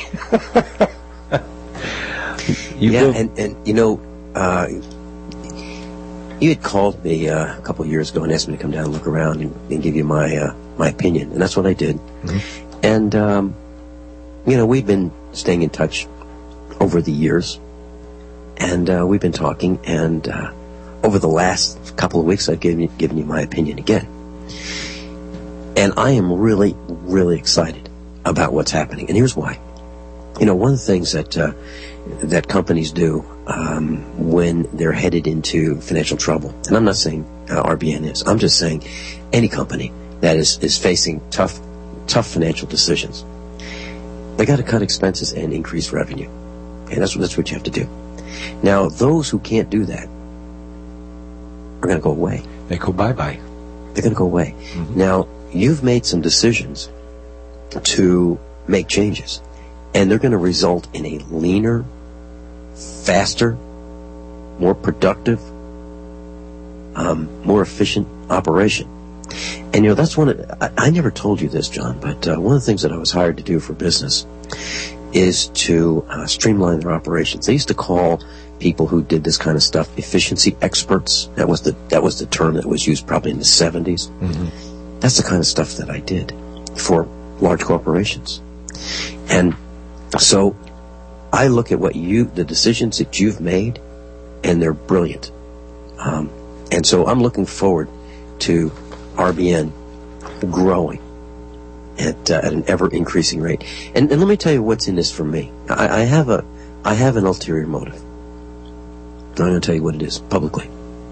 you yeah, and, and, you know, uh, you had called me uh, a couple of years ago and asked me to come down and look around and, and give you my uh, my opinion, and that's what I did. Mm-hmm. And um, you know, we've been staying in touch over the years, and uh, we've been talking. And uh, over the last couple of weeks, I've given you, given you my opinion again, and I am really, really excited about what's happening. And here's why. You know, one of the things that uh, that companies do um, when they're headed into financial trouble, and I'm not saying uh, R B N is, I'm just saying any company that is, is facing tough, tough financial decisions, they got to cut expenses and increase revenue, and that's what that's what you have to do. Now, those who can't do that are going to go away. They go bye bye. They're going to go away. Mm-hmm. Now, you've made some decisions to make changes, and they're going to result in a leaner, faster, more productive, um, more efficient operation. And, you know, that's one of, I, I never told you this, John, but uh, one of the things that I was hired to do for business is to uh, streamline their operations. They used to call people who did this kind of stuff efficiency experts. That was the that was the term that was used probably in the seventies. Mm-hmm. That's the kind of stuff that I did for large corporations. And so I look at what you, the decisions that you've made, and they're brilliant. Um, and so I'm looking forward to R B N growing at, uh, at an ever-increasing rate. And, and let me tell you what's in this for me. I, I have a, I have an ulterior motive. I'm going to tell you what it is publicly.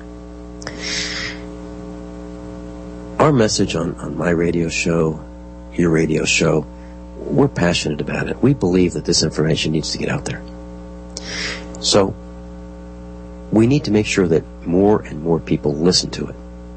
Our message on, on my radio show, your radio show, we're passionate about it. We believe that this information needs to get out there. So we need to make sure that more and more people listen to it.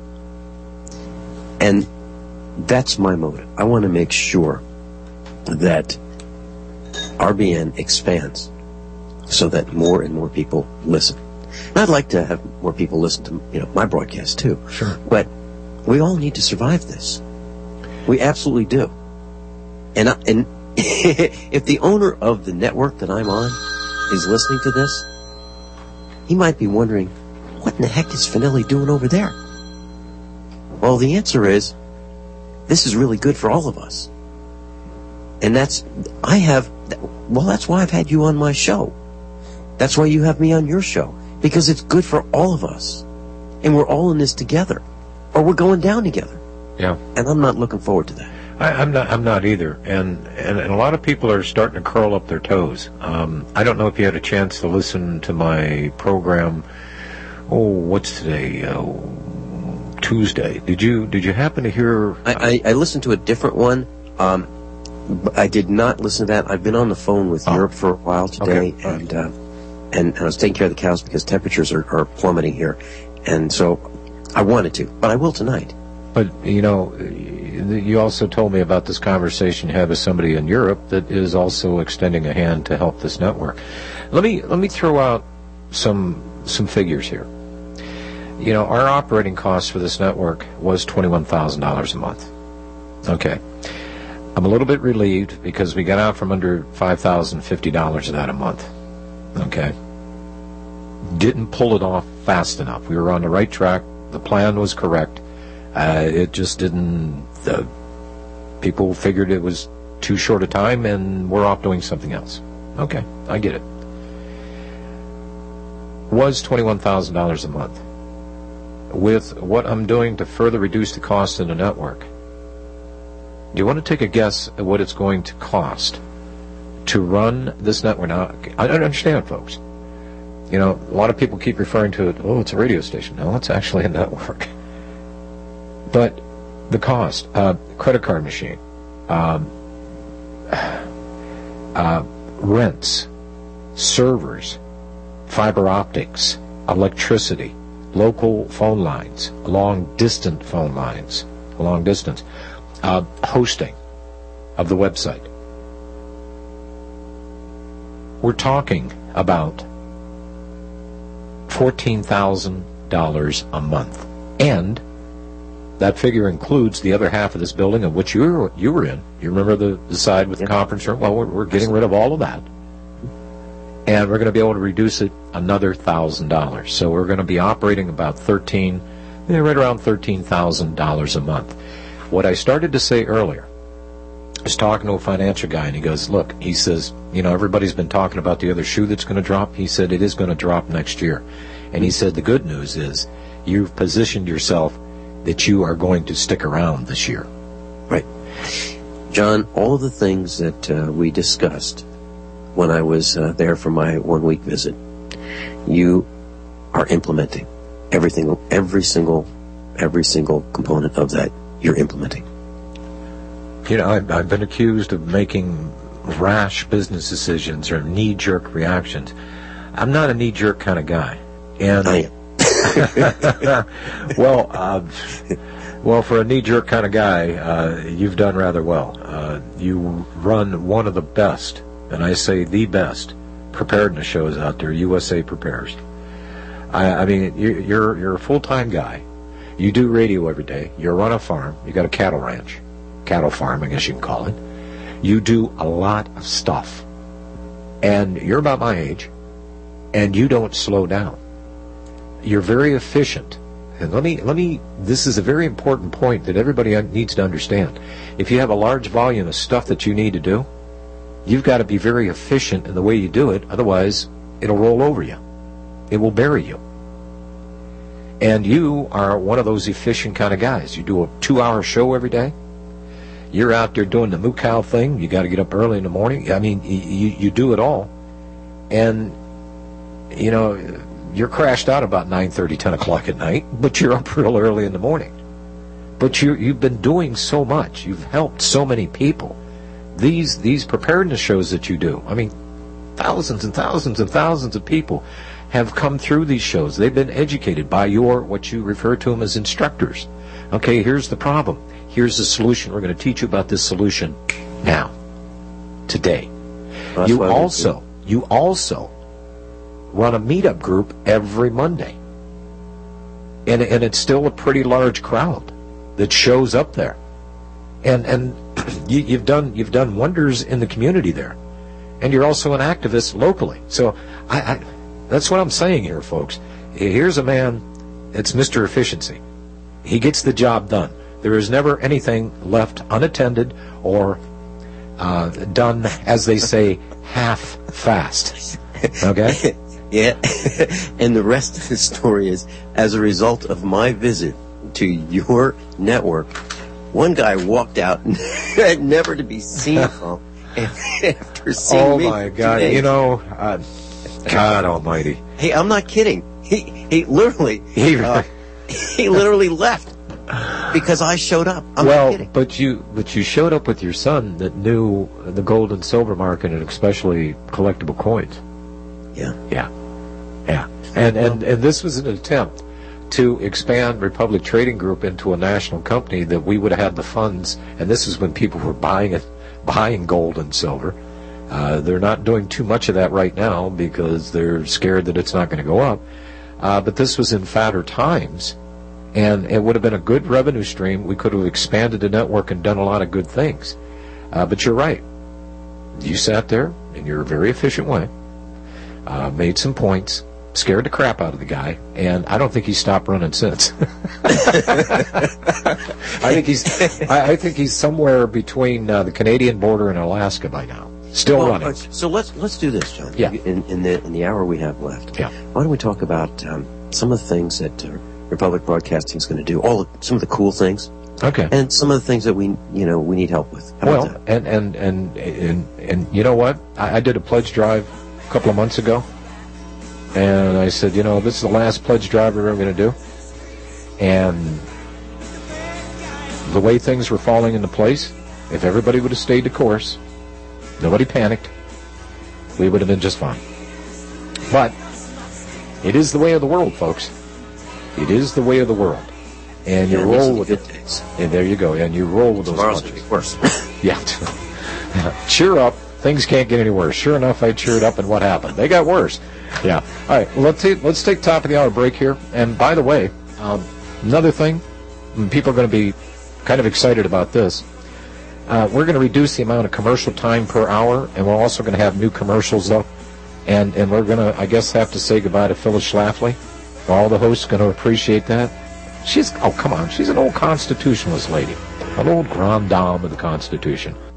And that's my motive. I want to make sure that R B N expands so that more and more people listen. And I'd like to have more people listen to, you know, my broadcast too. Sure. But we all need to survive this. We absolutely do. And I, and if the owner of the network that I'm on is listening to this, he might be wondering, what in the heck is Finelli doing over there? Well, the answer is, this is really good for all of us. And that's, I have, well, that's why I've had you on my show. That's why you have me on your show. Because it's good for all of us. And we're all in this together. Or we're going down together. Yeah. And I'm not looking forward to that. I, I'm not. I'm not either. And, and and a lot of people are starting to curl up their toes. Um, I don't know if you had a chance to listen to my program. Oh, what's today? Uh, Tuesday. Did you Did you happen to hear? I, I, I listened to a different one. Um, but I did not listen to that. I've been on the phone with oh. Europe for a while today, okay. and, uh, and and I was taking care of the cows because temperatures are, are plummeting here, and so I wanted to, but I will tonight. But you know. You also told me about this conversation you had with somebody in Europe that is also extending a hand to help this network. Let me let me throw out some some figures here. You know, our operating cost for this network was twenty-one thousand dollars a month. Okay. I'm a little bit relieved because we got out from under five thousand fifty dollars of that a month. Okay. Didn't pull it off fast enough. We were on the right track. The plan was correct. Uh, it just didn't, the people figured it was too short a time and we're off doing something else. Okay, I get it. Was twenty-one thousand dollars a month. With what I'm doing to further reduce the cost in the network, do you want to take a guess at what it's going to cost to run this network? Now, I don't understand, folks. You know, a lot of people keep referring to it, oh, it's a radio station. No, it's actually a network. But the cost, uh, credit card machine, um, uh, rents, servers, fiber optics, electricity, local phone lines, long-distant phone lines, long distance, uh, hosting of the website. We're talking about fourteen thousand dollars a month. And that figure includes the other half of this building of which you were, you were in. You remember the, the side with the conference room? Well, we're, we're getting rid of all of that. and we're going to be able to reduce it another one thousand dollars. So we're going to be operating about thirteen, yeah, right around thirteen thousand dollars a month. What I started to say earlier, I was talking to a financial guy, and he goes, look, he says, you know, everybody's been talking about the other shoe that's going to drop. He said it is going to drop next year. And he said the good news is you've positioned yourself that you are going to stick around this year. Right. John, all of the things that uh, we discussed when I was uh, there for my one-week visit, you are implementing everything, every single, every single component of that you're implementing. You know, I've, I've been accused of making rash business decisions or knee-jerk reactions. I'm not a knee-jerk kind of guy. And I am. well, uh, well, for a knee-jerk kind of guy, uh, you've done rather well. Uh, you run one of the best, and I say the best, preparedness shows out there. U S A Prepares. I, I mean, you, you're you're a full-time guy. You do radio every day. You run a farm. You got a cattle ranch, cattle farm, I guess you can call it. You do a lot of stuff, and you're about my age, and you don't slow down. You're very efficient. And let me, let me, this is a very important point that everybody needs to understand. If you have a large volume of stuff that you need to do, you've got to be very efficient in the way you do it. Otherwise, it'll roll over you. It will bury you. And you are one of those efficient kind of guys. You do a two-hour show every day. You're out there doing the moo cow thing. You got to get up early in the morning. I mean, you, you do it all. And, you know, you're crashed out about nine thirty, ten o'clock at night, but you're up real early in the morning. But you, you've been doing so much. You've helped so many people. These these preparedness shows that you do, I mean, thousands and thousands and thousands of people have come through these shows. They've been educated by your, what you refer to them as instructors. Okay, here's the problem. Here's the solution. We're going to teach you about this solution now, today. Well, you also, you also run a meetup group every Monday. And, and it's still a pretty large crowd that shows up there. And and you, you've done you've done wonders in the community there. And you're also an activist locally. So I, I that's what I'm saying here, folks. Here's a man that's Mister Efficiency. He gets the job done. There is never anything left unattended or uh, done, as they say, half-fast. Okay? Yeah, and the rest of the story is, as a result of my visit to your network, one guy walked out never to be seen from after seeing oh me. Oh my God! today. You know, uh, God Almighty. Hey, I'm not kidding. He he literally he, uh, he literally left because I showed up. I'm well, not kidding. but you but you showed up with your son that knew the gold and silver market and especially collectible coins. Yeah, yeah. Yeah, and, and and this was an attempt to expand Republic Trading Group into a national company that we would have had the funds, and this is when people were buying it, buying gold and silver. Uh, they're not doing too much of that right now because they're scared that it's not going to go up. Uh, but this was in fatter times, and it would have been a good revenue stream. We could have expanded the network and done a lot of good things. Uh, but you're right. You sat there in your very efficient way, uh, made some points, scared the crap out of the guy, and I don't think he's stopped running since. I think he's I, I think he's somewhere between uh, the Canadian border and Alaska by now, still well, running. So let's let's do this, John. Yeah. In, in the in the hour we have left. Yeah. Why don't we talk about um, some of the things that uh, Republic Broadcasting is going to do? All some of the cool things. Okay. And some of the things that we you know we need help with. How well, about that? and, and and and and you know what? I, I did a pledge drive a couple of months ago. And I said, you know, this is the last pledge drive we're ever going to do. And the way things were falling into place, if everybody would have stayed the course, nobody panicked, we would have been just fine. But it is the way of the world, folks. It is the way of the world. And you yeah, roll with good it. days. And there you go. And you roll with those Tomorrow's punches. going to be worse. Yeah. Cheer up. Things can't get any worse. Sure enough, I cheered up, and what happened? They got worse. Yeah. All right. Well, let's take, let's take top of the hour break here. And by the way, um, another thing, and people are going to be kind of excited about this. Uh, we're going to reduce the amount of commercial time per hour, and we're also going to have new commercials, though. And and we're going to, I guess, have to say goodbye to Phyllis Schlafly. All the hosts going to appreciate that. She's, oh, come on, she's an old constitutionalist lady. An old grande dame of the Constitution.